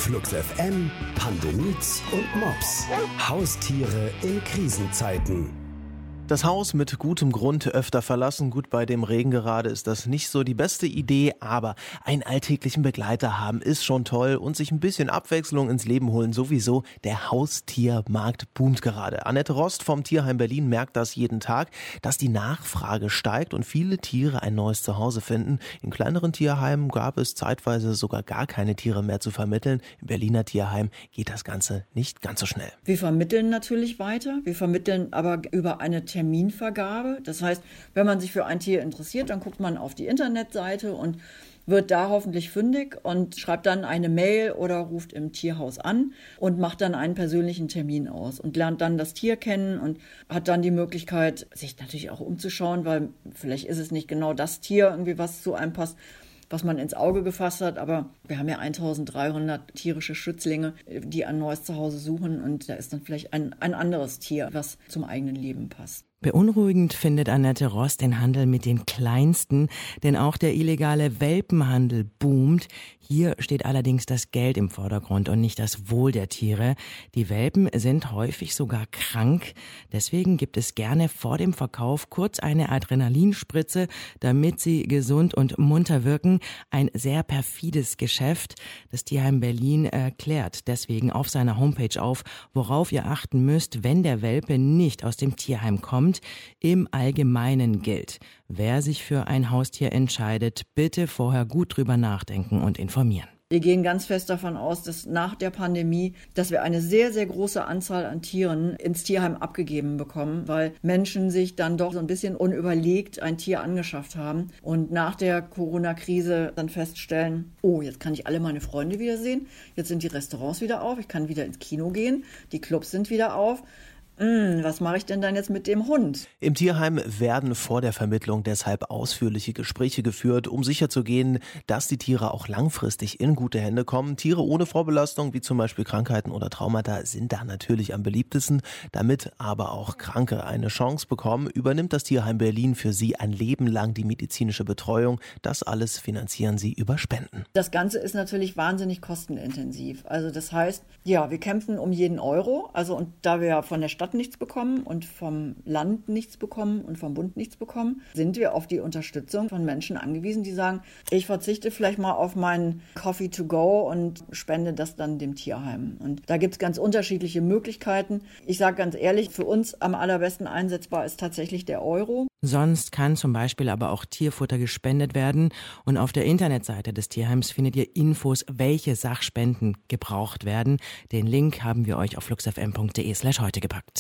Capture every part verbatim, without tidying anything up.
Flux F M, Pandemie und Mops. Haustiere in Krisenzeiten. Das Haus mit gutem Grund öfter verlassen. Gut, bei dem Regen gerade ist das nicht so die beste Idee, aber einen alltäglichen Begleiter haben ist schon toll und sich ein bisschen Abwechslung ins Leben holen sowieso. Der Haustiermarkt boomt gerade. Annette Rost vom Tierheim Berlin merkt das jeden Tag, dass die Nachfrage steigt und viele Tiere ein neues Zuhause finden. In kleineren Tierheimen gab es zeitweise sogar gar keine Tiere mehr zu vermitteln. Im Berliner Tierheim geht das Ganze nicht ganz so schnell. Wir vermitteln natürlich weiter. Wir vermitteln aber über eine Terminvergabe. Das heißt, wenn man sich für ein Tier interessiert, dann guckt man auf die Internetseite und wird da hoffentlich fündig und schreibt dann eine Mail oder ruft im Tierhaus an und macht dann einen persönlichen Termin aus und lernt dann das Tier kennen und hat dann die Möglichkeit, sich natürlich auch umzuschauen, weil vielleicht ist es nicht genau das Tier, irgendwie was zu einem passt, was man ins Auge gefasst hat, aber wir haben ja eintausenddreihundert tierische Schützlinge, die ein neues Zuhause suchen und da ist dann vielleicht ein, ein anderes Tier, was zum eigenen Leben passt. Beunruhigend findet Annette Rost den Handel mit den Kleinsten, denn auch der illegale Welpenhandel boomt. Hier steht allerdings das Geld im Vordergrund und nicht das Wohl der Tiere. Die Welpen sind häufig sogar krank. Deswegen gibt es gerne vor dem Verkauf kurz eine Adrenalinspritze, damit sie gesund und munter wirken. Ein sehr perfides Geschäft. Das Tierheim Berlin erklärt deswegen auf seiner Homepage auf, worauf ihr achten müsst, wenn der Welpe nicht aus dem Tierheim kommt. Im Allgemeinen gilt, wer sich für ein Haustier entscheidet, bitte vorher gut drüber nachdenken und informieren. Wir gehen ganz fest davon aus, dass nach der Pandemie, dass wir eine sehr, sehr große Anzahl an Tieren ins Tierheim abgegeben bekommen, weil Menschen sich dann doch so ein bisschen unüberlegt ein Tier angeschafft haben und nach der Corona-Krise dann feststellen, oh, jetzt kann ich alle meine Freunde wiedersehen, jetzt sind die Restaurants wieder auf, ich kann wieder ins Kino gehen, die Clubs sind wieder auf. Hm, was mache ich denn dann jetzt mit dem Hund? Im Tierheim werden vor der Vermittlung deshalb ausführliche Gespräche geführt, um sicherzugehen, dass die Tiere auch langfristig in gute Hände kommen. Tiere ohne Vorbelastung, wie zum Beispiel Krankheiten oder Traumata, sind da natürlich am beliebtesten. Damit aber auch Kranke eine Chance bekommen, übernimmt das Tierheim Berlin für sie ein Leben lang die medizinische Betreuung. Das alles finanzieren sie über Spenden. Das Ganze ist natürlich wahnsinnig kostenintensiv. Also das heißt, ja, wir kämpfen um jeden Euro. Also und da wir ja von der Stadt nichts bekommen und vom Land nichts bekommen und vom Bund nichts bekommen, sind wir auf die Unterstützung von Menschen angewiesen, die sagen, ich verzichte vielleicht mal auf meinen Coffee to go und spende das dann dem Tierheim. Und da gibt es ganz unterschiedliche Möglichkeiten. Ich sage ganz ehrlich, für uns am allerbesten einsetzbar ist tatsächlich der Euro. Sonst kann zum Beispiel aber auch Tierfutter gespendet werden und auf der Internetseite des Tierheims findet ihr Infos, welche Sachspenden gebraucht werden. Den Link haben wir euch auf fluxfm punkt de slash heute gepackt.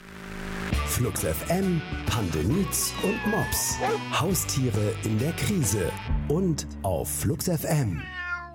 Flux F M, Pandemie und Mops. Haustiere in der Krise und auf Flux F M.